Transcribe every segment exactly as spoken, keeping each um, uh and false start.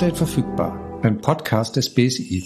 Update verfügbar, ein Podcast des B S I.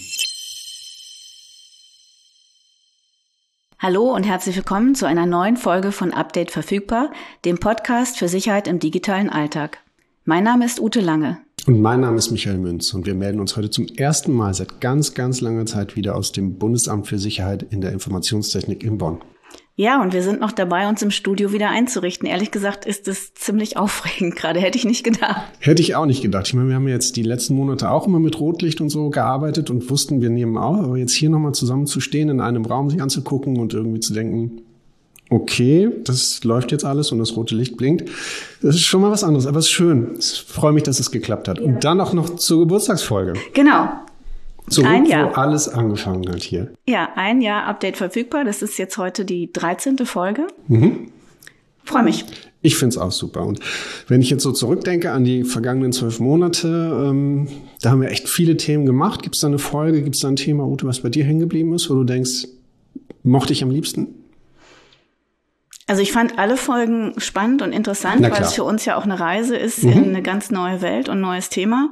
Hallo und herzlich willkommen zu einer neuen Folge von Update verfügbar, dem Podcast für Sicherheit im digitalen Alltag. Mein Name ist Ute Lange. Und mein Name ist Michael Münz und wir melden uns heute zum ersten Mal seit ganz, ganz langer Zeit wieder aus dem Bundesamt für Sicherheit in der Informationstechnik in Bonn. Ja, und wir sind noch dabei, uns im Studio wieder einzurichten. Ehrlich gesagt ist es ziemlich aufregend gerade, hätte ich nicht gedacht. Hätte ich auch nicht gedacht. Ich meine, wir haben jetzt die letzten Monate auch immer mit Rotlicht und so gearbeitet und wussten, wir nehmen auf. Aber jetzt hier nochmal zusammen zu stehen, in einem Raum sich anzugucken und irgendwie zu denken, okay, das läuft jetzt alles und das rote Licht blinkt. Das ist schon mal was anderes, aber es ist schön. Ich freue mich, dass es geklappt hat. Ja. Und dann auch noch zur Geburtstagsfolge. Genau. Zurück, ein Jahr. Wo alles angefangen hat hier. Ja, ein Jahr Update verfügbar. Das ist jetzt heute die dreizehnte Folge. Mhm. Freue mich. Ich finde es auch super. Und wenn ich jetzt so zurückdenke an die vergangenen zwölf Monate, ähm, da haben wir echt viele Themen gemacht. Gibt es da eine Folge, gibt es da ein Thema, Ute, was bei dir hängen geblieben ist, wo du denkst, mochte ich am liebsten? Also ich fand alle Folgen spannend und interessant, weil es für uns ja auch eine Reise ist mhm. in eine ganz neue Welt und neues Thema.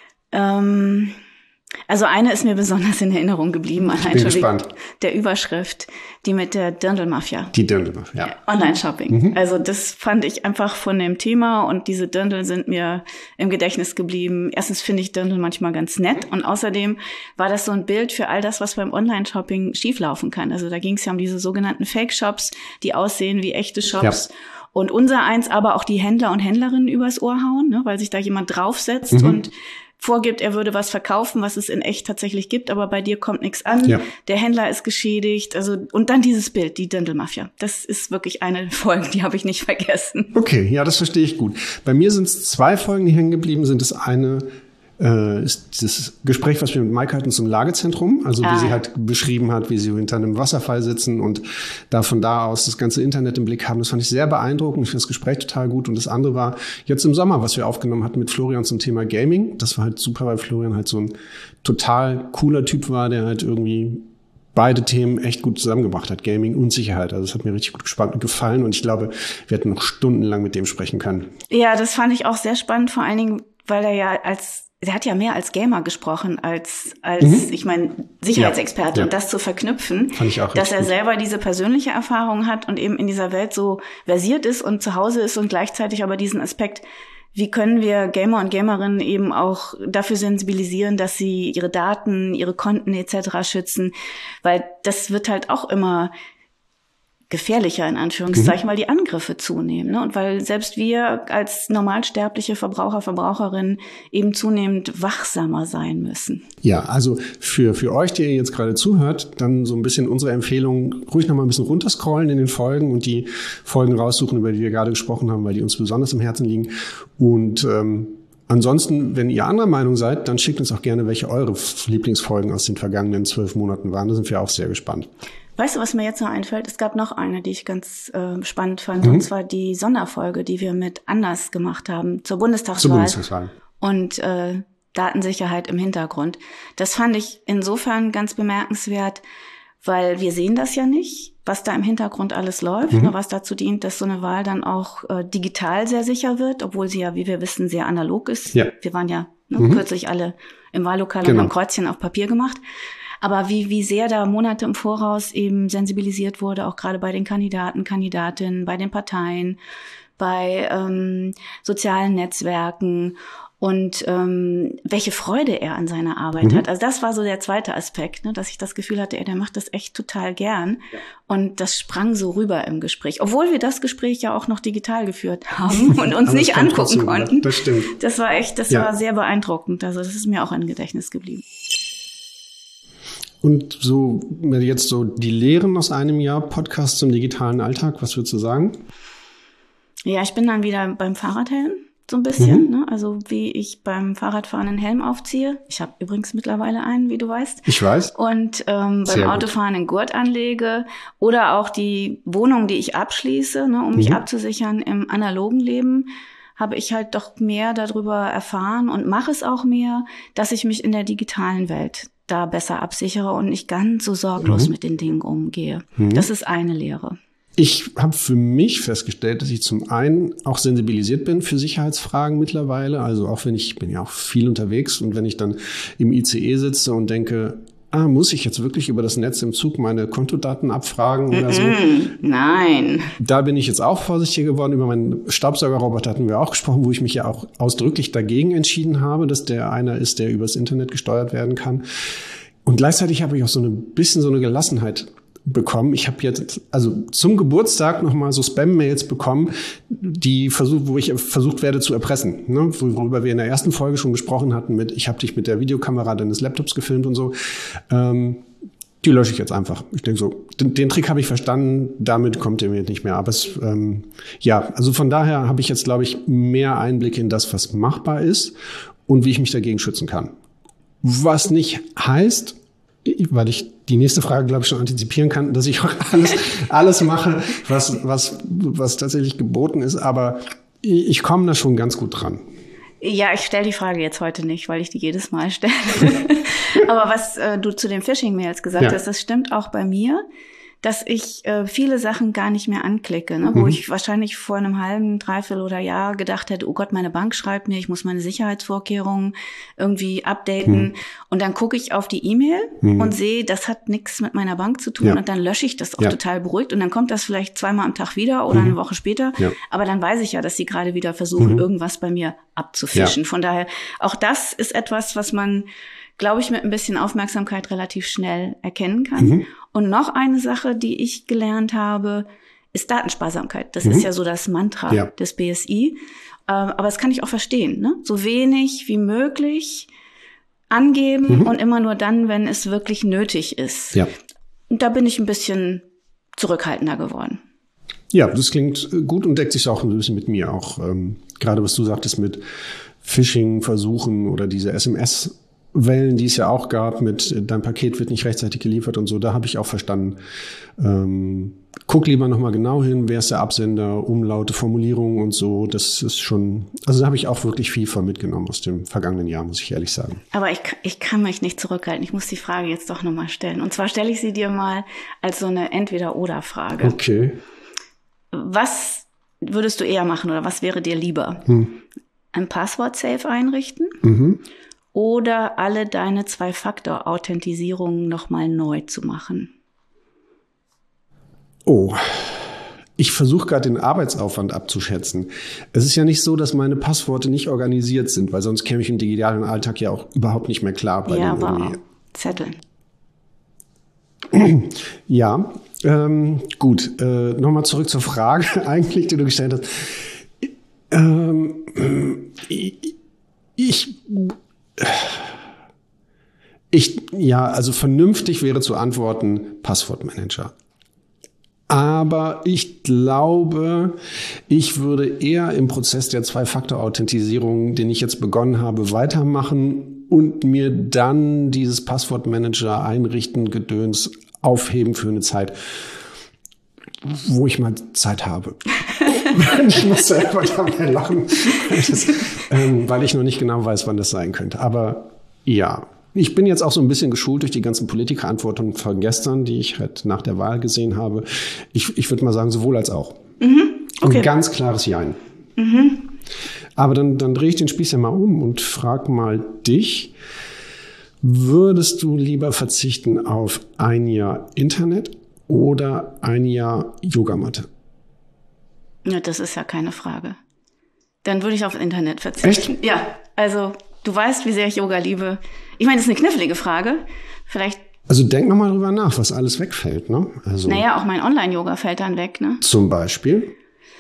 Ähm... Also eine ist mir besonders in Erinnerung geblieben, allein schon wegen der Überschrift, die mit der Dirndl-Mafia. Die Dirndl-Mafia, ja. Online-Shopping. Mhm. Also das fand ich einfach von dem Thema und diese Dirndl sind mir im Gedächtnis geblieben. Erstens finde ich Dirndl manchmal ganz nett und außerdem war das so ein Bild für all das, was beim Online-Shopping schieflaufen kann. Also da ging es ja um diese sogenannten Fake-Shops, die aussehen wie echte Shops. Ja. Und unser eins aber auch die Händler und Händlerinnen übers Ohr hauen, ne, weil sich da jemand draufsetzt mhm. und vorgibt, er würde was verkaufen, was es in echt tatsächlich gibt, aber bei dir kommt nichts an. Ja. Der Händler ist geschädigt. Also und dann dieses Bild, die Dirndl-Mafia. Das ist wirklich eine Folge, die habe ich nicht vergessen. Okay, ja, das verstehe ich gut. Bei mir sind es zwei Folgen, die hängen geblieben sind. Das eine äh, ist das Gespräch, was wir mit Maike hatten zum Lagezentrum. Also wie ah. sie halt beschrieben hat, wie sie hinter einem Wasserfall sitzen und da von da aus das ganze Internet im Blick haben. Das fand ich sehr beeindruckend. Ich finde das Gespräch total gut. Und das andere war jetzt im Sommer, was wir aufgenommen hatten mit Florian zum Thema Gaming. Das war halt super, weil Florian halt so ein total cooler Typ war, der halt irgendwie beide Themen echt gut zusammengebracht hat, Gaming und Sicherheit. Also das hat mir richtig gut gespannt und gefallen und ich glaube, wir hätten noch stundenlang mit dem sprechen können. Ja, das fand ich auch sehr spannend, vor allen Dingen, weil er ja als Der hat ja mehr als Gamer gesprochen, als, als mhm. ich meine, Sicherheitsexperte. Ja, ja. Und das zu verknüpfen, Fand ich auch dass er gut. selber diese persönliche Erfahrung hat und eben in dieser Welt so versiert ist und zu Hause ist und gleichzeitig aber diesen Aspekt, wie können wir Gamer und Gamerinnen eben auch dafür sensibilisieren, dass sie ihre Daten, ihre Konten et cetera schützen, weil das wird halt auch immer gefährlicher, in Anführungszeichen, mhm. weil die Angriffe zunehmen, ne? Und weil selbst wir als normalsterbliche Verbraucher, Verbraucherinnen eben zunehmend wachsamer sein müssen. Ja, also für für euch, die ihr jetzt gerade zuhört, dann so ein bisschen unsere Empfehlung, ruhig noch mal ein bisschen runterscrollen in den Folgen und die Folgen raussuchen, über die wir gerade gesprochen haben, weil die uns besonders im Herzen liegen. Und ähm, ansonsten, wenn ihr anderer Meinung seid, dann schickt uns auch gerne, welche eure Lieblingsfolgen aus den vergangenen zwölf Monaten waren. Da sind wir auch sehr gespannt. Weißt du, was mir jetzt noch einfällt? Es gab noch eine, die ich ganz äh, spannend fand, mhm. und zwar die Sonderfolge, die wir mit Anders gemacht haben zur Bundestagswahl. Zur Bundestagswahl. Und äh, Datensicherheit im Hintergrund. Das fand ich insofern ganz bemerkenswert, weil wir sehen das ja nicht, was da im Hintergrund alles läuft, mhm. was dazu dient, dass so eine Wahl dann auch äh, digital sehr sicher wird, obwohl sie ja, wie wir wissen, sehr analog ist. Ja. Wir waren ja ne, mhm. kürzlich alle im Wahllokal genau. und haben Kreuzchen auf Papier gemacht. Aber wie, wie sehr da Monate im Voraus eben sensibilisiert wurde, auch gerade bei den Kandidaten, Kandidatinnen, bei den Parteien, bei ähm, sozialen Netzwerken und ähm, welche Freude er an seiner Arbeit mhm. hat. Also das war so der zweite Aspekt, ne, dass ich das Gefühl hatte, er, der macht das echt total gern. Ja. Und das sprang so rüber im Gespräch. Obwohl wir das Gespräch ja auch noch digital geführt haben und uns nicht angucken konnten. Das stimmt. Das war echt, das ja. war sehr beeindruckend. Also das ist mir auch im Gedächtnis geblieben. Und so jetzt so die Lehren aus einem Jahr Podcast zum digitalen Alltag, was würdest du sagen? Ja, ich bin dann wieder beim Fahrradhelm so ein bisschen, mhm. ne? Also wie ich beim Fahrradfahren einen Helm aufziehe. Ich habe übrigens mittlerweile einen, wie du weißt. Ich weiß. Und ähm, beim Autofahren einen Gurt anlege oder auch die Wohnung, die ich abschließe, ne, um mich mhm. abzusichern im analogen Leben, habe ich halt doch mehr darüber erfahren und mache es auch mehr, dass ich mich in der digitalen Welt da besser absichere und nicht ganz so sorglos mhm. mit den Dingen umgehe. Mhm. Das ist eine Lehre. Ich habe für mich festgestellt, dass ich zum einen auch sensibilisiert bin für Sicherheitsfragen mittlerweile. Also auch wenn ich, ich bin ja auch viel unterwegs und wenn ich dann im I C E sitze und denke, ah, muss ich jetzt wirklich über das Netz im Zug meine Kontodaten abfragen oder so? Nein. Da bin ich jetzt auch vorsichtiger geworden. Über meinen Staubsaugerroboter hatten wir auch gesprochen, wo ich mich ja auch ausdrücklich dagegen entschieden habe, dass der einer ist, der übers Internet gesteuert werden kann. Und gleichzeitig habe ich auch so ein bisschen so eine Gelassenheit bekommen. Ich habe jetzt also zum Geburtstag noch mal so Spam-Mails bekommen, die versucht, wo ich versucht werde zu erpressen, ne? Worüber wir in der ersten Folge schon gesprochen hatten mit, ich habe dich mit der Videokamera deines Laptops gefilmt und so. Ähm, die lösche ich jetzt einfach. Ich denke so, den, den Trick habe ich verstanden, damit kommt ihr mir nicht mehr. Aber es, ähm, ja, also von daher habe ich jetzt, glaube ich, mehr Einblick in das, was machbar ist und wie ich mich dagegen schützen kann. Was nicht heißt, weil ich die nächste Frage, glaube ich, schon antizipieren kann, dass ich auch alles, alles mache, was, was, was tatsächlich geboten ist. Aber ich, ich komme da schon ganz gut dran. Ja, ich stelle die Frage jetzt heute nicht, weil ich die jedes Mal stelle. Aber was äh, du zu den Phishing-Mails gesagt ja. hast, das stimmt auch bei mir, dass ich äh, viele Sachen gar nicht mehr anklicke, ne? Mhm. Wo ich wahrscheinlich vor einem halben, dreiviertel oder Jahr gedacht hätte, oh Gott, meine Bank schreibt mir, ich muss meine Sicherheitsvorkehrungen irgendwie updaten. Mhm. Und dann gucke ich auf die E-Mail mhm. und sehe, das hat nichts mit meiner Bank zu tun. Ja. Und dann lösche ich das auch ja. total beruhigt. Und dann kommt das vielleicht zweimal am Tag wieder oder mhm. eine Woche später. Ja. Aber dann weiß ich ja, dass sie gerade wieder versuchen, mhm. irgendwas bei mir abzufischen. Ja. Von daher, auch das ist etwas, was man, glaube ich, mit ein bisschen Aufmerksamkeit relativ schnell erkennen kann. Mhm. Und noch eine Sache, die ich gelernt habe, ist Datensparsamkeit. Das mhm. ist ja so das Mantra ja. des B S I. Aber das kann ich auch verstehen, ne? So wenig wie möglich angeben mhm. und immer nur dann, wenn es wirklich nötig ist. Ja. Und da bin ich ein bisschen zurückhaltender geworden. Ja, das klingt gut und deckt sich auch ein bisschen mit mir auch. Ähm, gerade was du sagtest mit Phishing-Versuchen oder diese S M S Wellen, die es ja auch gab mit dein Paket wird nicht rechtzeitig geliefert und so, da habe ich auch verstanden, ähm, guck lieber nochmal genau hin, wer ist der Absender, Umlaute, Formulierungen und so, das ist schon, also da habe ich auch wirklich viel von mitgenommen aus dem vergangenen Jahr, muss ich ehrlich sagen. Aber ich, ich kann mich nicht zurückhalten, ich muss die Frage jetzt doch nochmal stellen und zwar stelle ich sie dir mal als so eine Entweder-Oder-Frage. Okay. Was würdest du eher machen oder was wäre dir lieber? Hm. Ein Passwort-Safe einrichten? Mhm. Oder alle deine Zwei-Faktor-Authentisierungen nochmal neu zu machen? Oh, ich versuche gerade den Arbeitsaufwand abzuschätzen. Es ist ja nicht so, dass meine Passworte nicht organisiert sind, weil sonst käme ich im digitalen Alltag ja auch überhaupt nicht mehr klar. Bei ja, aber auch Zetteln. Ja, ähm, gut. Äh, nochmal zurück zur Frage eigentlich, die du gestellt hast. Ähm, ich... ich Ich, ja, also vernünftig wäre zu antworten, Passwortmanager. Aber ich glaube, ich würde eher im Prozess der Zwei-Faktor-Authentisierung, den ich jetzt begonnen habe, weitermachen und mir dann dieses Passwortmanager einrichten, Gedöns aufheben für eine Zeit, wo ich mal Zeit habe. Ich muss selber dabei lachen, das, ähm, weil ich noch nicht genau weiß, wann das sein könnte. Aber ja, ich bin jetzt auch so ein bisschen geschult durch die ganzen Politikerantworten von gestern, die ich halt nach der Wahl gesehen habe. Ich, ich würde mal sagen, sowohl als auch. Mhm, okay. Ein ganz klares Jein. Mhm. Aber dann, dann drehe ich den Spieß ja mal um und frage mal dich, würdest du lieber verzichten auf ein Jahr Internet oder ein Jahr Yogamatte? Ja, das ist ja keine Frage. Dann würde ich auf Internet verzichten. Echt? Ja, also du weißt, wie sehr ich Yoga liebe. Ich meine, das ist eine knifflige Frage. Vielleicht. Also denk nochmal drüber nach, was alles wegfällt, ne? Also naja, auch mein Online-Yoga fällt dann weg, ne? Zum Beispiel?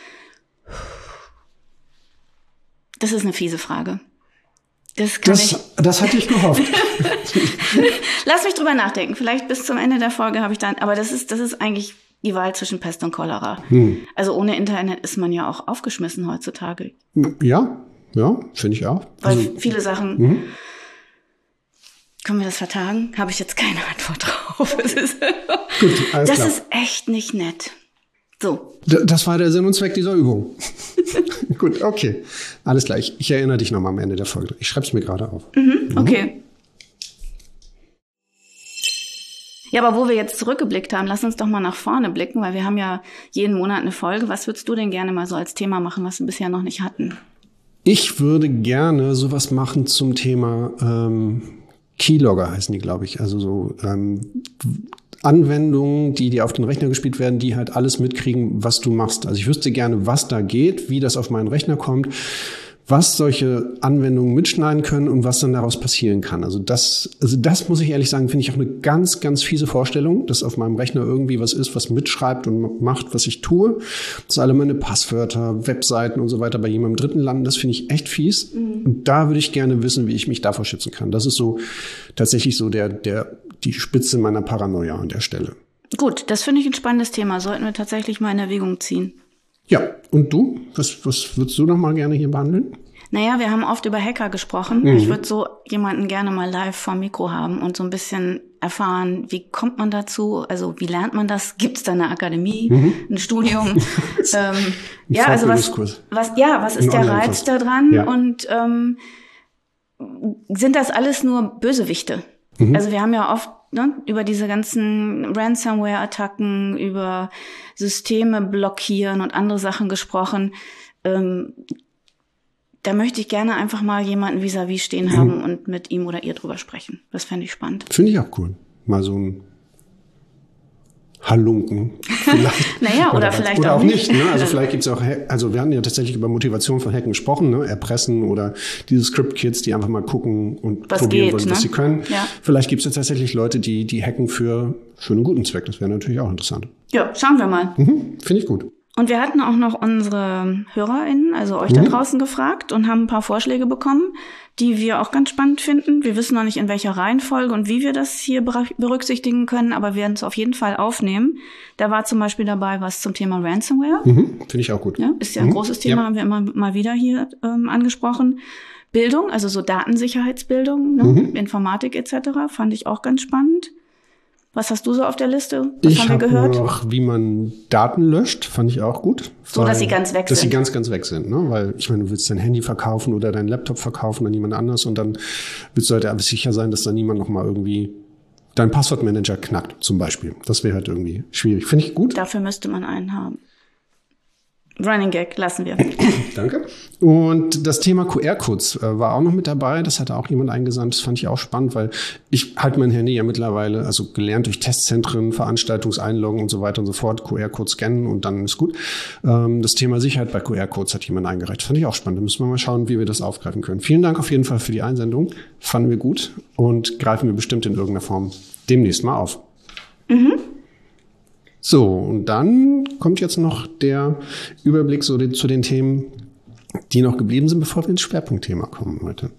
Das ist eine fiese Frage. Das kann das, ich. Das hatte ich gehofft. Lass mich drüber nachdenken. Vielleicht bis zum Ende der Folge habe ich dann. Aber das ist, das ist eigentlich die Wahl zwischen Pest und Cholera. Hm. Also ohne Internet ist man ja auch aufgeschmissen heutzutage. Ja, ja, finde ich auch. Weil also, viele Sachen. Mhm. Können wir das vertagen? Habe ich jetzt keine Antwort drauf. Das ist, Gut, alles das klar. ist echt nicht nett. So. Das war der Sinn und Zweck dieser Übung. Gut, okay. Alles gleich. Ich erinnere dich nochmal am Ende der Folge. Ich schreibe es mir gerade auf. Mhm, okay. Mhm. Ja, aber wo wir jetzt zurückgeblickt haben, lass uns doch mal nach vorne blicken, weil wir haben ja jeden Monat eine Folge. Was würdest du denn gerne mal so als Thema machen, was wir bisher noch nicht hatten? Ich würde gerne sowas machen zum Thema ähm, Keylogger heißen die, glaube ich. Also so ähm, Anwendungen, die dir auf den Rechner gespielt werden, die halt alles mitkriegen, was du machst. Also ich wüsste gerne, was da geht, wie das auf meinen Rechner kommt, was solche Anwendungen mitschneiden können und was dann daraus passieren kann. Also das, also das muss ich ehrlich sagen, finde ich auch eine ganz, ganz fiese Vorstellung, dass auf meinem Rechner irgendwie was ist, was mitschreibt und macht, was ich tue. Dass alle meine Passwörter, Webseiten und so weiter bei jemandem Dritten landen, das finde ich echt fies. Mhm. Und da würde ich gerne wissen, wie ich mich davor schützen kann. Das ist so tatsächlich so der, der, die Spitze meiner Paranoia an der Stelle. Gut, das finde ich ein spannendes Thema. Sollten wir tatsächlich mal in Erwägung ziehen. Ja, und du? Was, was würdest du noch mal gerne hier behandeln? Naja, wir haben oft über Hacker gesprochen. Mhm. Ich würde so jemanden gerne mal live vor Mikro haben und so ein bisschen erfahren, wie kommt man dazu? Also wie lernt man das? Gibt es da eine Akademie, mhm. ein Studium? ähm, ein ja, also was, was, ja, was ist der Reiz da dran? Ja. Und ähm, sind das alles nur Bösewichte? Mhm. Also wir haben ja oft ne, über diese ganzen Ransomware-Attacken, über Systeme blockieren und andere Sachen gesprochen. Ähm, da möchte ich gerne einfach mal jemanden vis-à-vis stehen haben mhm. und mit ihm oder ihr drüber sprechen. Das fände ich spannend. Finde ich auch cool. Mal so ein Halunken. Vielleicht. naja, oder, oder vielleicht oder auch, auch nicht. nicht Ne? Also vielleicht gibt's auch, also wir hatten ja tatsächlich über Motivation von Hacken gesprochen, ne? Erpressen oder diese Script-Kids, die einfach mal gucken und was probieren geht, wollen, ne? was sie können. Ja. Vielleicht gibt's ja tatsächlich Leute, die die hacken für für einen guten Zweck. Das wäre natürlich auch interessant. Ja, schauen wir mal. Mhm, finde ich gut. Und wir hatten auch noch unsere HörerInnen, also euch mhm. da draußen gefragt und haben ein paar Vorschläge bekommen, die wir auch ganz spannend finden. Wir wissen noch nicht, in welcher Reihenfolge und wie wir das hier berücksichtigen können, aber wir werden es auf jeden Fall aufnehmen. Da war zum Beispiel dabei was zum Thema Ransomware. Mhm, finde ich auch gut. Ja, ist ja ein mhm. großes Thema, ja. haben wir immer mal wieder hier ähm, angesprochen. Bildung, also so Datensicherheitsbildung, ne? mhm. Informatik et cetera, fand ich auch ganz spannend. Was hast du so auf der Liste? Was ich haben wir hab gehört? Noch, wie man Daten löscht, fand ich auch gut. So, dass sie ganz weg sind. Dass sie ganz, ganz weg sind. Ne? Weil, ich meine, du willst dein Handy verkaufen oder deinen Laptop verkaufen an jemand anders und dann willst du halt aber sicher sein, dass da niemand noch mal irgendwie deinen Passwortmanager knackt, zum Beispiel. Das wäre halt irgendwie schwierig. Finde ich gut. Dafür müsste man einen haben. Running Gag, lassen wir. Danke. Und das Thema Q R-Codes äh, war auch noch mit dabei. Das hatte auch jemand eingesandt. Das fand ich auch spannend, weil ich halte mein Handy ja mittlerweile, also gelernt durch Testzentren, Veranstaltungseinloggen und so weiter und so fort, Q R-Codes scannen und dann ist gut. Ähm, das Thema Sicherheit bei Q R-Codes hat jemand eingereicht. Fand ich auch spannend. Da müssen wir mal schauen, wie wir das aufgreifen können. Vielen Dank auf jeden Fall für die Einsendung. Fanden wir gut und greifen wir bestimmt in irgendeiner Form demnächst mal auf. Mhm. So, und dann kommt jetzt noch der Überblick so den, zu den Themen, die noch geblieben sind, bevor wir ins Schwerpunktthema kommen heute.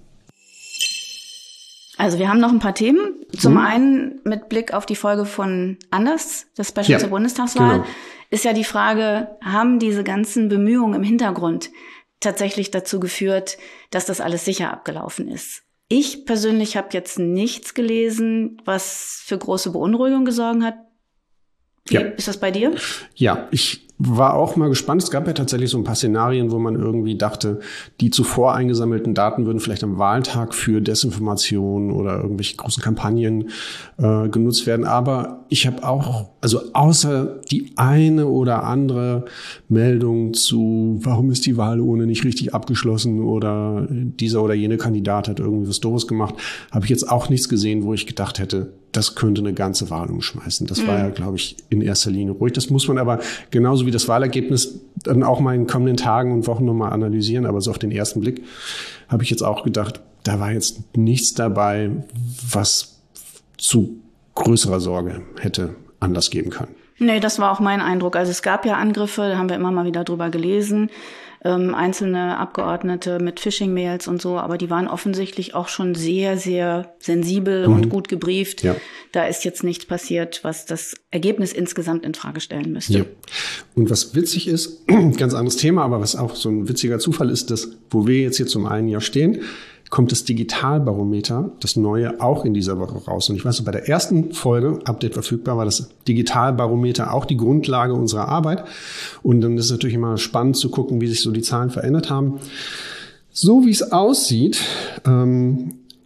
Also wir haben noch ein paar Themen. Zum mhm. einen mit Blick auf die Folge von Anders, das Special ja, zur Bundestagswahl, genau. ist ja die Frage, haben diese ganzen Bemühungen im Hintergrund tatsächlich dazu geführt, dass das alles sicher abgelaufen ist? Ich persönlich habe jetzt nichts gelesen, was für große Beunruhigung gesorgt hat. Wie ja. ist das bei dir? Ja, ich war auch mal gespannt. Es gab ja tatsächlich so ein paar Szenarien, wo man irgendwie dachte, die zuvor eingesammelten Daten würden vielleicht am Wahltag für Desinformation oder irgendwelche großen Kampagnen äh, genutzt werden. Aber ich habe auch, also außer die eine oder andere Meldung zu, warum ist die Wahlurne nicht richtig abgeschlossen oder dieser oder jene Kandidat hat irgendwie was Doofes gemacht, habe ich jetzt auch nichts gesehen, wo ich gedacht hätte, das könnte eine ganze Wahl umschmeißen. Das mhm. war ja, glaube ich, in erster Linie ruhig. Das muss man aber genauso wie das Wahlergebnis dann auch mal in kommenden Tagen und Wochen nochmal analysieren. Aber so auf den ersten Blick habe ich jetzt auch gedacht, da war jetzt nichts dabei, was zu größerer Sorge hätte Anlass geben können. Nee, das war auch mein Eindruck. Also es gab ja Angriffe, da haben wir immer mal wieder drüber gelesen. Ähm, einzelne Abgeordnete mit Phishing-Mails und so, aber die waren offensichtlich auch schon sehr, sehr sensibel mhm. und gut gebrieft. Ja. Da ist jetzt nichts passiert, was das Ergebnis insgesamt in Frage stellen müsste. Ja. Und was witzig ist, ganz anderes Thema, aber was auch so ein witziger Zufall ist, dass, wo wir jetzt hier zum einen Jahr stehen, kommt das Digitalbarometer, das neue, auch in dieser Woche raus. Und ich weiß, bei der ersten Folge, Update verfügbar, war das Digitalbarometer auch die Grundlage unserer Arbeit. Und dann ist es natürlich immer spannend zu gucken, wie sich so die Zahlen verändert haben. So wie es aussieht, ähm,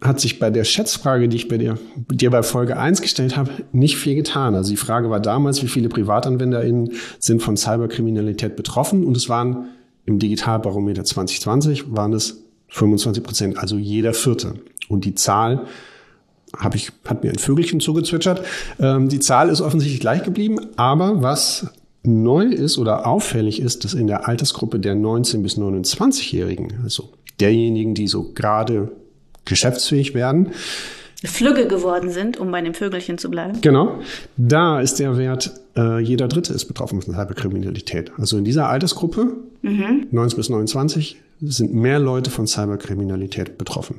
hat sich bei der Schätzfrage, die ich bei dir, dir bei Folge eins gestellt habe, nicht viel getan. Also die Frage war damals, wie viele PrivatanwenderInnen sind von Cyberkriminalität betroffen? Und es waren im Digitalbarometer zwanzig zwanzig waren es fünfundzwanzig Prozent, also jeder Vierte. Und die Zahl Hab ich, hat mir ein Vögelchen zugezwitschert. Ähm, die Zahl ist offensichtlich gleich geblieben, aber was neu ist oder auffällig ist, dass in der Altersgruppe der neunzehn- bis neunundzwanzigjährigen, also derjenigen, die so gerade geschäftsfähig werden, Flügge geworden sind, um bei dem Vögelchen zu bleiben. Genau, da ist der Wert, äh, jeder Dritte ist betroffen von Cyberkriminalität. Also in dieser Altersgruppe, mhm. neunzehn bis neunundzwanzig, sind mehr Leute von Cyberkriminalität betroffen.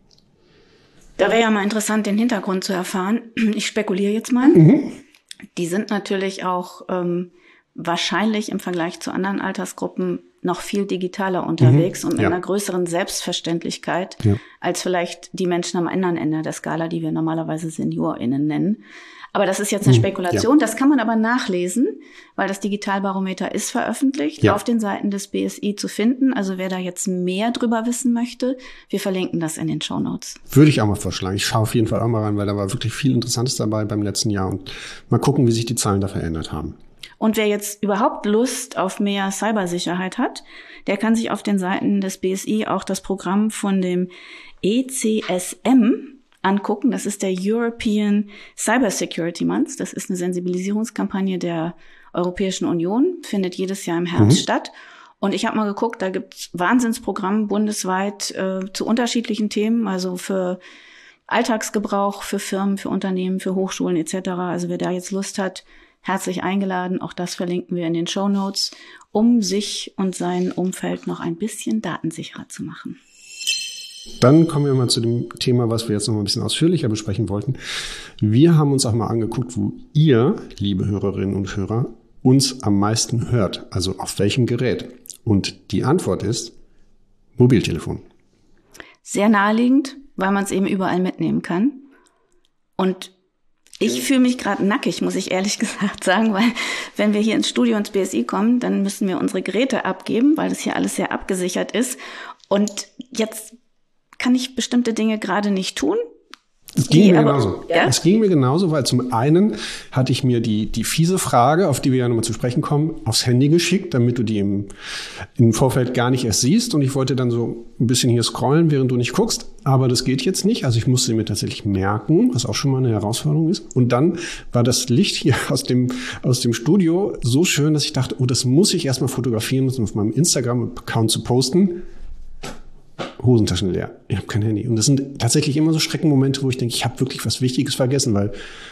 Da wäre ja mal interessant, den Hintergrund zu erfahren. Ich spekuliere jetzt mal. Mhm. Die sind natürlich auch ähm, wahrscheinlich im Vergleich zu anderen Altersgruppen noch viel digitaler unterwegs mhm. und mit ja. einer größeren Selbstverständlichkeit ja. als vielleicht die Menschen am anderen Ende der Skala, die wir normalerweise SeniorInnen nennen. Aber das ist jetzt eine Spekulation. Ja. Das kann man aber nachlesen, weil das Digitalbarometer ist veröffentlicht, ja. auf den Seiten des B S I zu finden. Also wer da jetzt mehr drüber wissen möchte, wir verlinken das in den Shownotes. Würde ich auch mal vorschlagen. Ich schaue auf jeden Fall auch mal rein, weil da war wirklich viel Interessantes dabei beim letzten Jahr. Und mal gucken, wie sich die Zahlen da verändert haben. Und wer jetzt überhaupt Lust auf mehr Cybersicherheit hat, der kann sich auf den Seiten des B S I auch das Programm von dem E C S M angucken. Das ist der European Cyber Security Month. Das ist eine Sensibilisierungskampagne der Europäischen Union, findet jedes Jahr im Herbst mhm. statt. Und ich habe mal geguckt, da gibt's Wahnsinnsprogramme bundesweit äh, zu unterschiedlichen Themen, also für Alltagsgebrauch, für Firmen, für Unternehmen, für Hochschulen et cetera. Also wer da jetzt Lust hat, herzlich eingeladen. Auch das verlinken wir in den Shownotes, um sich und sein Umfeld noch ein bisschen datensicherer zu machen. Dann kommen wir mal zu dem Thema, was wir jetzt noch mal ein bisschen ausführlicher besprechen wollten. Wir haben uns auch mal angeguckt, wo ihr, liebe Hörerinnen und Hörer, uns am meisten hört. Also auf welchem Gerät. Und die Antwort ist Mobiltelefon. Sehr naheliegend, weil man es eben überall mitnehmen kann. Und ich fühle mich gerade nackig, muss ich ehrlich gesagt sagen, weil wenn wir hier ins Studio ins B S I kommen, dann müssen wir unsere Geräte abgeben, weil das hier alles sehr abgesichert ist. Und jetzt kann ich bestimmte Dinge gerade nicht tun. Es ging mir aber, genauso. Ja? Es ging mir genauso, weil zum einen hatte ich mir die, die fiese Frage, auf die wir ja nochmal zu sprechen kommen, aufs Handy geschickt, damit du die im, im Vorfeld gar nicht erst siehst. Und ich wollte dann so ein bisschen hier scrollen, während du nicht guckst. Aber das geht jetzt nicht. Also ich musste mir tatsächlich merken, was auch schon mal eine Herausforderung ist. Und dann war das Licht hier aus dem, aus dem Studio so schön, dass ich dachte, oh, das muss ich erstmal fotografieren und auf meinem Instagram-Account zu posten. Hosentaschen leer. Ich habe kein Handy. Und das sind tatsächlich immer so Schreckenmomente, wo ich denke, ich habe wirklich was Wichtiges vergessen, weil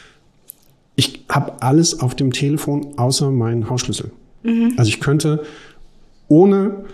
ich habe alles auf dem Telefon außer meinen Hausschlüssel. Mhm. Also ich könnte ohne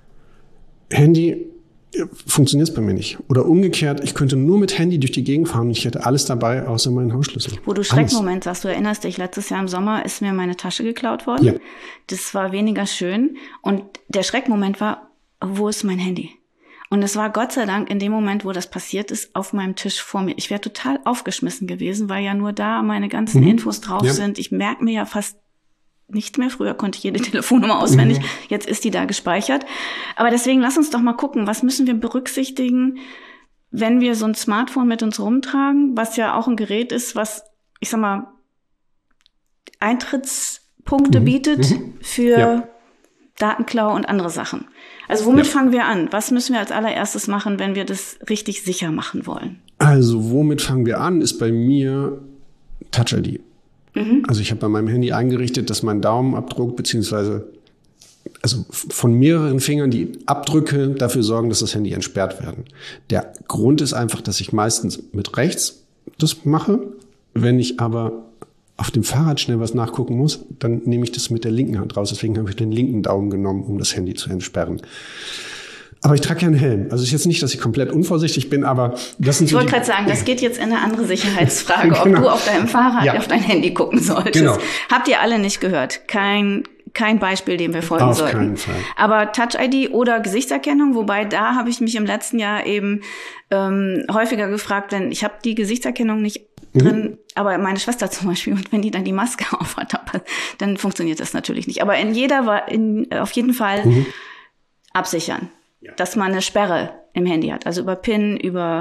Handy funktioniert es bei mir nicht. Oder umgekehrt, ich könnte nur mit Handy durch die Gegend fahren und ich hätte alles dabei, außer meinen Hausschlüssel. Wo du Schreckmoment sagst, du erinnerst dich, letztes Jahr im Sommer ist mir meine Tasche geklaut worden. Ja. Das war weniger schön. Und der Schreckmoment war, wo ist mein Handy? Und es war Gott sei Dank in dem Moment, wo das passiert ist, auf meinem Tisch vor mir. Ich wäre total aufgeschmissen gewesen, weil ja nur da meine ganzen mhm. Infos drauf ja. sind. Ich merke mir ja fast nichts mehr. Früher konnte ich jede Telefonnummer auswendig. Mhm. Jetzt ist die da gespeichert. Aber deswegen lass uns doch mal gucken, was müssen wir berücksichtigen, wenn wir so ein Smartphone mit uns rumtragen, was ja auch ein Gerät ist, was, ich sag mal, Eintrittspunkte mhm. bietet mhm. für ja. Datenklau und andere Sachen. Also womit ja. fangen wir an? Was müssen wir als allererstes machen, wenn wir das richtig sicher machen wollen? Also womit fangen wir an, ist bei mir Touch I D. Mhm. Also ich habe bei meinem Handy eingerichtet, dass mein Daumenabdruck beziehungsweise also von mehreren Fingern die Abdrücke dafür sorgen, dass das Handy entsperrt werden. Der Grund ist einfach, dass ich meistens mit rechts das mache. Wenn ich aber auf dem Fahrrad schnell was nachgucken muss, dann nehme ich das mit der linken Hand raus. Deswegen habe ich den linken Daumen genommen, um das Handy zu entsperren. Aber ich trage ja einen Helm. Also es ist jetzt nicht, dass ich komplett unvorsichtig bin, aber das sind Ich wollte gerade sagen, das geht jetzt in eine andere Sicherheitsfrage, genau. ob du auf deinem Fahrrad ja. auf dein Handy gucken solltest. Genau. Habt ihr alle nicht gehört. Kein kein Beispiel, dem wir folgen auf sollten. Keinen Fall. Aber Touch I D oder Gesichtserkennung, wobei da habe ich mich im letzten Jahr eben ähm, häufiger gefragt, wenn ich habe die Gesichtserkennung nicht drin, mhm. aber meine Schwester zum Beispiel, und wenn die dann die Maske auf hat, dann funktioniert das natürlich nicht. Aber in jeder, in, auf jeden Fall mhm. absichern, ja. dass man eine Sperre im Handy hat. Also über PIN, über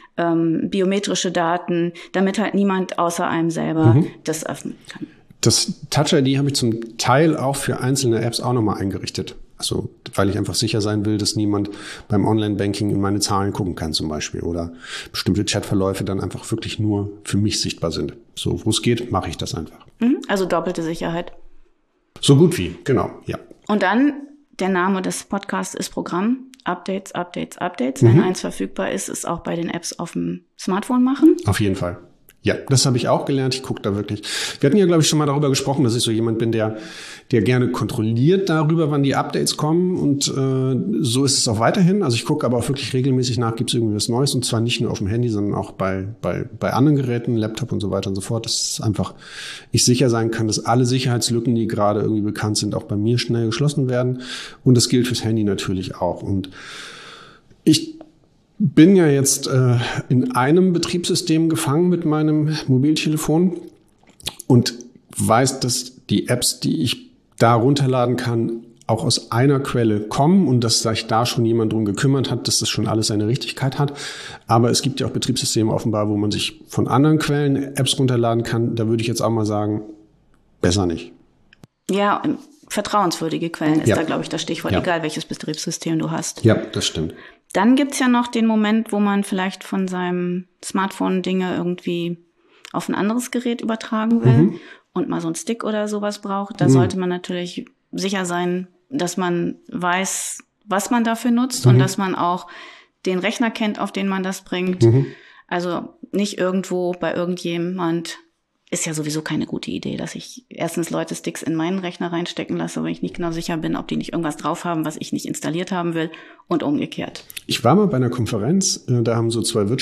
ähm, biometrische Daten, damit halt niemand außer einem selber mhm. das öffnen kann. Das Touch I D habe ich zum Teil auch für einzelne Apps auch nochmal eingerichtet. Also, weil ich einfach sicher sein will, dass niemand beim Online-Banking in meine Zahlen gucken kann zum Beispiel oder bestimmte Chatverläufe dann einfach wirklich nur für mich sichtbar sind. So, wo es geht, mache ich das einfach. Also doppelte Sicherheit. So gut wie, genau, ja. Und dann, der Name des Podcasts ist Programm. Updates, Updates, Updates. Wenn mhm. eins verfügbar ist, ist auch bei den Apps auf dem Smartphone machen. Auf jeden Fall. Ja, das habe ich auch gelernt. Ich gucke da wirklich. Wir hatten ja, glaube ich, schon mal darüber gesprochen, dass ich so jemand bin, der der gerne kontrolliert darüber, wann die Updates kommen. Und äh, so ist es auch weiterhin. Also ich gucke aber auch wirklich regelmäßig nach, gibt es irgendwie was Neues. Und zwar nicht nur auf dem Handy, sondern auch bei bei bei anderen Geräten, Laptop und so weiter und so fort. Das ist einfach, ich sicher sein kann, dass alle Sicherheitslücken, die gerade irgendwie bekannt sind, auch bei mir schnell geschlossen werden. Und das gilt fürs Handy natürlich auch. Und ich bin ja jetzt äh, in einem Betriebssystem gefangen mit meinem Mobiltelefon und weiß, dass die Apps, die ich da runterladen kann, auch aus einer Quelle kommen und dass sich da schon jemand drum gekümmert hat, dass das schon alles seine Richtigkeit hat. Aber es gibt ja auch Betriebssysteme offenbar, wo man sich von anderen Quellen Apps runterladen kann. Da würde ich jetzt auch mal sagen, besser nicht. Ja, vertrauenswürdige Quellen ist ja. da, glaube ich, das Stichwort, ja. egal welches Betriebssystem du hast. Ja, das stimmt. Dann gibt's ja noch den Moment, wo man vielleicht von seinem Smartphone Dinge irgendwie auf ein anderes Gerät übertragen will mhm. und mal so einen Stick oder sowas braucht. Da mhm. sollte man natürlich sicher sein, dass man weiß, was man dafür nutzt mhm. und dass man auch den Rechner kennt, auf den man das bringt. Mhm. Also nicht irgendwo bei irgendjemand. Ist ja sowieso keine gute Idee, dass ich erstens Leute Sticks in meinen Rechner reinstecken lasse, weil ich nicht genau sicher bin, ob die nicht irgendwas drauf haben, was ich nicht installiert haben will und umgekehrt. Ich war mal bei einer Konferenz, da haben so zwei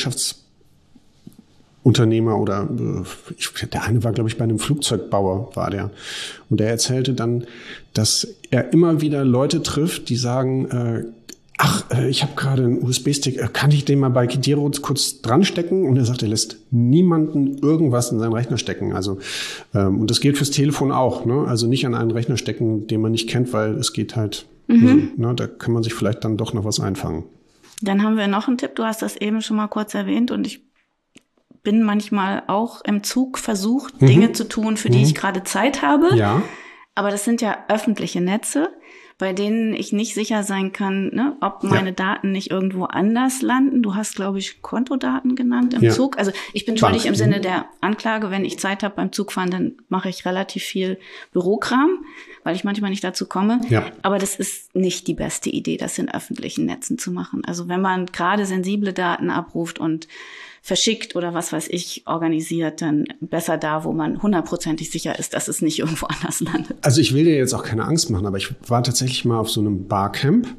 Wirtschaftsunternehmer oder ich, der eine war, glaube ich, bei einem Flugzeugbauer war der. Und der erzählte dann, dass er immer wieder Leute trifft, die sagen, äh, ach, ich habe gerade einen U S B-Stick, kann ich den mal bei Kidero kurz dran stecken? Und er sagt, er lässt niemanden irgendwas in seinen Rechner stecken. Also ähm, und das gilt fürs Telefon auch. Ne? Also nicht an einen Rechner stecken, den man nicht kennt, weil es geht halt, mhm. also, ne, da kann man sich vielleicht dann doch noch was einfangen. Dann haben wir noch einen Tipp, du hast das eben schon mal kurz erwähnt und ich bin manchmal auch im Zug versucht, mhm. Dinge zu tun, für die mhm. ich gerade Zeit habe. Ja. Aber das sind ja öffentliche Netze, bei denen ich nicht sicher sein kann, ne, ob meine ja. Daten nicht irgendwo anders landen. Du hast, glaube ich, Kontodaten genannt im ja. Zug. Also ich bin schuldig im Sinne der Anklage. Wenn ich Zeit habe beim Zugfahren, dann mache ich relativ viel Bürokram, weil ich manchmal nicht dazu komme. Ja. Aber das ist nicht die beste Idee, das in öffentlichen Netzen zu machen. Also wenn man gerade sensible Daten abruft und verschickt oder was weiß ich organisiert, dann besser da, wo man hundertprozentig sicher ist, dass es nicht irgendwo anders landet. Also ich will dir jetzt auch keine Angst machen, aber ich war tatsächlich mal auf so einem Barcamp,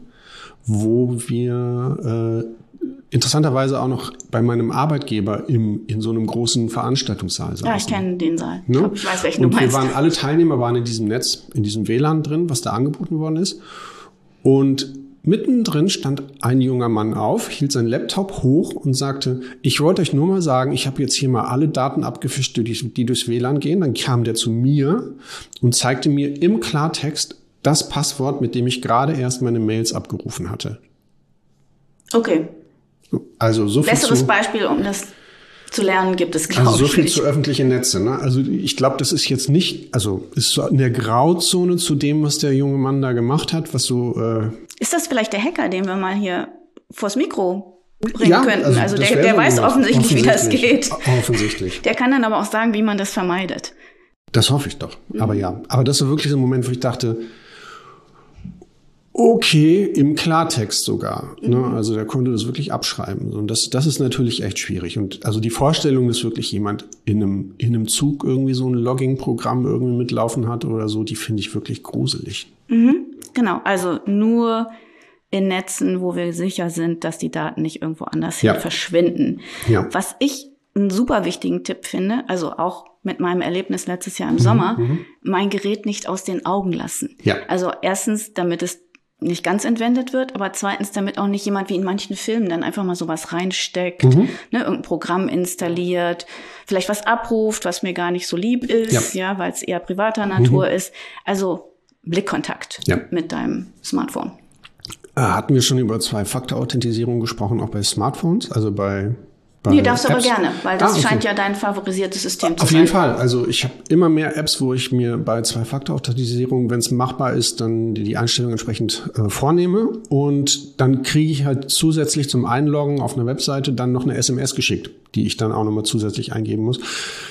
wo wir äh, interessanterweise auch noch bei meinem Arbeitgeber im in so einem großen Veranstaltungssaal saßen. Ja, ich kenne den Saal. Ne? Ich, glaub, ich weiß, welchen Und du meinst. wir waren, alle Teilnehmer waren in diesem Netz, in diesem W L A N drin, was da angeboten worden ist. Und mittendrin stand ein junger Mann auf, hielt seinen Laptop hoch und sagte, ich wollte euch nur mal sagen, ich habe jetzt hier mal alle Daten abgefischt, die, die durchs W L A N gehen. Dann kam der zu mir und zeigte mir im Klartext das Passwort, mit dem ich gerade erst meine Mails abgerufen hatte. Okay. Also so viel Besseres zu, Beispiel, um das zu lernen, gibt es, glaube ich. Also so viel nicht. zu öffentlichen Netze. Ne? Also ich glaube, das ist jetzt nicht, also ist so in der Grauzone zu dem, was der junge Mann da gemacht hat, was so... Äh ist das vielleicht der Hacker, den wir mal hier vors Mikro bringen ja, könnten? Also, also der, der weiß gemacht. offensichtlich, wie das geht. Offensichtlich. Der kann dann aber auch sagen, wie man das vermeidet. Das hoffe ich doch. Mhm. Aber ja, aber das war wirklich so ein Moment, wo ich dachte, okay, im Klartext sogar. Mhm. Ne? Also der konnte das wirklich abschreiben. Und das, das ist natürlich echt schwierig. Und also die Vorstellung, dass wirklich jemand in einem, in einem Zug irgendwie so ein Logging-Programm irgendwie mitlaufen hat oder so, die finde ich wirklich gruselig. Mhm. Genau, also nur in Netzen, wo wir sicher sind, dass die Daten nicht irgendwo anders ja. hin verschwinden. Ja. Was ich einen super wichtigen Tipp finde, also auch mit meinem Erlebnis letztes Jahr im mhm. Sommer, mhm. mein Gerät nicht aus den Augen lassen. Ja. Also erstens, damit es nicht ganz entwendet wird, aber zweitens, damit auch nicht jemand wie in manchen Filmen dann einfach mal sowas reinsteckt, mhm. ne, irgendein Programm installiert, vielleicht was abruft, was mir gar nicht so lieb ist, ja, ja weil es eher privater Natur mhm. ist. Also Blickkontakt ja. mit deinem Smartphone. Hatten wir schon über Zwei-Faktor-Authentisierung gesprochen, auch bei Smartphones, also bei bei Nee, darfst du aber Apps. gerne, weil das ah, okay. scheint ja dein favorisiertes System zu Auf sein. jeden Fall. Also ich habe immer mehr Apps, wo ich mir bei Zwei-Faktor-Authentisierung, wenn es machbar ist, dann die, die Einstellung entsprechend äh, vornehme. Und dann kriege ich halt zusätzlich zum Einloggen auf einer Webseite dann noch eine S M S geschickt, die ich dann auch nochmal zusätzlich eingeben muss.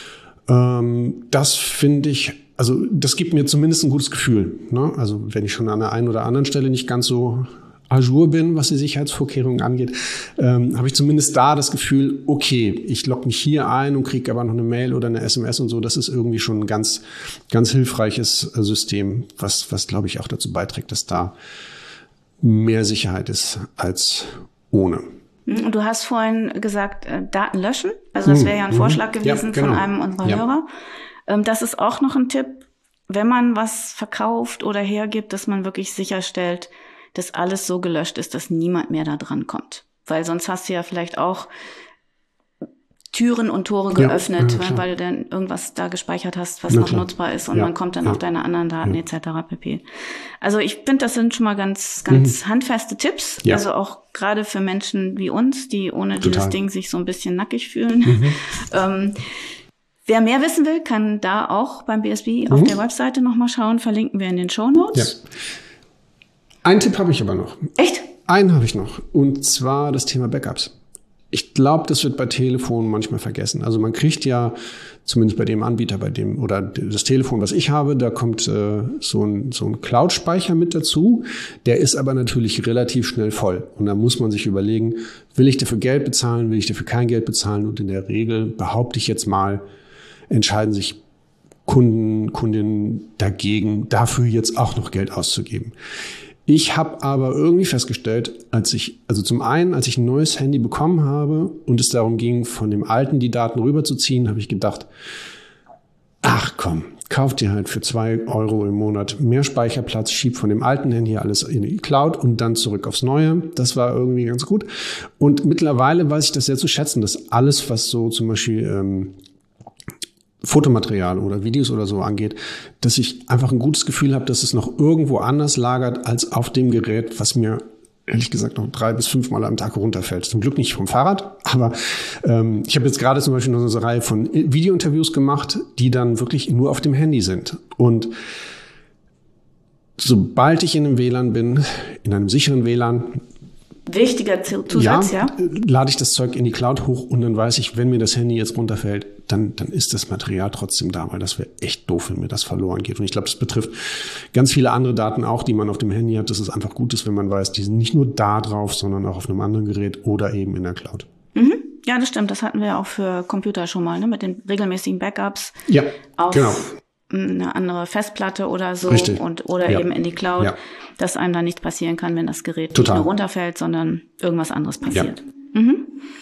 Ähm, das finde ich, also das gibt mir zumindest ein gutes Gefühl. Ne? Also wenn ich schon an der einen oder anderen Stelle nicht ganz so à jour bin, was die Sicherheitsvorkehrungen angeht, ähm, habe ich zumindest da das Gefühl, okay, ich logge mich hier ein und kriege aber noch eine Mail oder eine S M S und so. Das ist irgendwie schon ein ganz, ganz hilfreiches System, was, was glaube ich auch dazu beiträgt, dass da mehr Sicherheit ist als ohne. Und du hast vorhin gesagt, äh, Daten löschen. Also das wäre ja ein Vorschlag gewesen ja, genau. von einem unserer ja. Hörer. Ähm, das ist auch noch ein Tipp, wenn man was verkauft oder hergibt, dass man wirklich sicherstellt, dass alles so gelöscht ist, dass niemand mehr da dran kommt. Weil sonst hast du ja vielleicht auch Türen und Tore geöffnet, ja, weil du dann irgendwas da gespeichert hast, was Na, noch klar. nutzbar ist und ja, man kommt dann ja. auf deine anderen Daten ja. et cetera pp. Also ich finde, das sind schon mal ganz, ganz mhm. handfeste Tipps. Ja. Also auch gerade für Menschen wie uns, die ohne Total. dieses Ding sich so ein bisschen nackig fühlen. Mhm. ähm, Wer mehr wissen will, kann da auch beim B S B mhm. auf der Webseite nochmal schauen. Verlinken wir in den Shownotes. Ja. Einen Tipp habe ich aber noch. Echt? Einen habe ich noch. Und zwar das Thema Backups. Ich glaube, das wird bei Telefonen manchmal vergessen. Also man kriegt ja, zumindest bei dem Anbieter, bei dem, oder das Telefon, was ich habe, da kommt äh, so ein, so ein Cloud-Speicher mit dazu. Der ist aber natürlich relativ schnell voll. Und da muss man sich überlegen, will ich dafür Geld bezahlen, will ich dafür kein Geld bezahlen? Und in der Regel, behaupte ich jetzt mal, entscheiden sich Kunden, Kundinnen dagegen, dafür jetzt auch noch Geld auszugeben. Ich habe aber irgendwie festgestellt, als ich, also zum einen, als ich ein neues Handy bekommen habe und es darum ging, von dem alten die Daten rüberzuziehen, habe ich gedacht, ach komm, kauf dir halt für zwei Euro im Monat mehr Speicherplatz, schieb von dem alten Handy alles in die Cloud und dann zurück aufs Neue. Das war irgendwie ganz gut. Und mittlerweile weiß ich das sehr zu schätzen, dass alles, was so zum Beispiel ähm, Fotomaterial oder Videos oder so angeht, dass ich einfach ein gutes Gefühl habe, dass es noch irgendwo anders lagert als auf dem Gerät, was mir ehrlich gesagt noch drei bis fünfmal am Tag runterfällt. Zum Glück nicht vom Fahrrad, aber ähm, ich habe jetzt gerade zum Beispiel noch so eine Reihe von Videointerviews gemacht, die dann wirklich nur auf dem Handy sind. Und sobald ich in einem W L A N bin, in einem sicheren W L A N, wichtiger Zusatz, ja, ja, lade ich das Zeug in die Cloud hoch und dann weiß ich, wenn mir das Handy jetzt runterfällt, dann, dann ist das Material trotzdem da, weil das wäre echt doof, wenn mir das verloren geht. Und ich glaube, das betrifft ganz viele andere Daten auch, die man auf dem Handy hat, dass es einfach gut ist, wenn man weiß, die sind nicht nur da drauf, sondern auch auf einem anderen Gerät oder eben in der Cloud. Mhm. Ja, das stimmt. Das hatten wir ja auch für Computer schon mal, ne, mit den regelmäßigen Backups. Ja, auf genau. eine andere Festplatte oder so. Richtig. und Oder ja. eben in die Cloud, ja. dass einem da nichts passieren kann, wenn das Gerät Total. nicht nur runterfällt, sondern irgendwas anderes passiert. Ja. Mhm.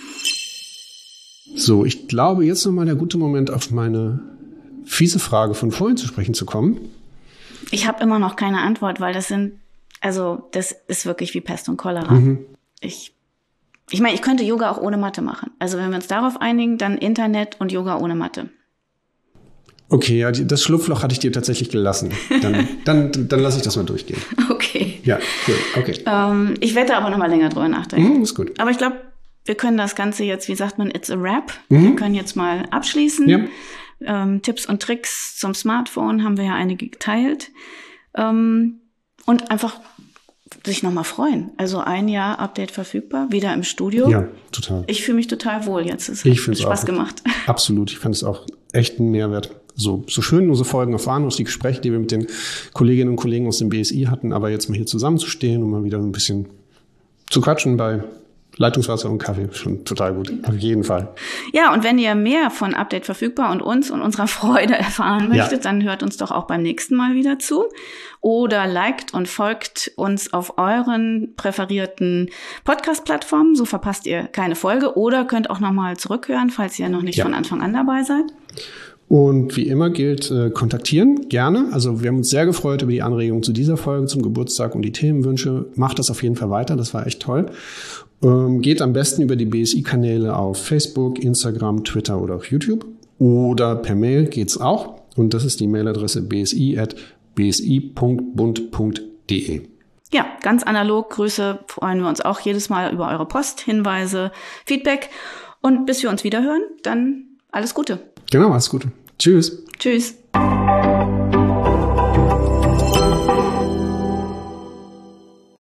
So, ich glaube, jetzt nochmal der gute Moment, auf meine fiese Frage von vorhin zu sprechen zu kommen. Ich habe immer noch keine Antwort, weil das sind, also das ist wirklich wie Pest und Cholera. Mhm. Ich, ich meine, ich könnte Yoga auch ohne Matte machen. Also wenn wir uns darauf einigen, dann Internet und Yoga ohne Matte. Okay, ja, das Schlupfloch hatte ich dir tatsächlich gelassen. Dann, dann, dann lasse ich das mal durchgehen. Okay. Ja, cool, okay. Ähm, ich werde aber noch mal länger drüber nachdenken. Mhm, ist gut. Aber ich glaube, wir können das Ganze jetzt, wie sagt man, it's a wrap. Mhm. Wir können jetzt mal abschließen. Ja. Ähm, Tipps und Tricks zum Smartphone haben wir ja einige geteilt. Ähm, und einfach sich nochmal freuen. Also ein Jahr Update verfügbar, wieder im Studio. Ja, total. Ich fühle mich total wohl jetzt. Es ich hat Spaß auch. gemacht. Absolut. Ich fand es auch echt einen Mehrwert. So, so schön unsere Folgen auch waren, aus die Gespräche, die wir mit den Kolleginnen und Kollegen aus dem B S I hatten, aber jetzt mal hier zusammenzustehen und mal wieder ein bisschen zu quatschen bei Leitungswasser und Kaffee, schon total gut. Auf jeden Fall. Ja, und wenn ihr mehr von Update verfügbar und uns und unserer Freude erfahren möchtet, ja. dann hört uns doch auch beim nächsten Mal wieder zu. Oder liked und folgt uns auf euren präferierten Podcast-Plattformen. So verpasst ihr keine Folge. Oder könnt auch nochmal zurückhören, falls ihr noch nicht ja. von Anfang an dabei seid. Und wie immer gilt, äh, kontaktieren, gerne. Also wir haben uns sehr gefreut über die Anregungen zu dieser Folge, zum Geburtstag und die Themenwünsche. Macht das auf jeden Fall weiter, das war echt toll. Ähm, geht am besten über die B S I-Kanäle auf Facebook, Instagram, Twitter oder auch YouTube. Oder per Mail geht's auch. Und das ist die Mailadresse b s i at b s i punkt bund punkt d e. Ja, ganz analog. Grüße freuen wir uns auch jedes Mal über eure Post, Hinweise, Feedback. Und bis wir uns wiederhören, dann alles Gute. Genau, alles Gute. Tschüss. Tschüss.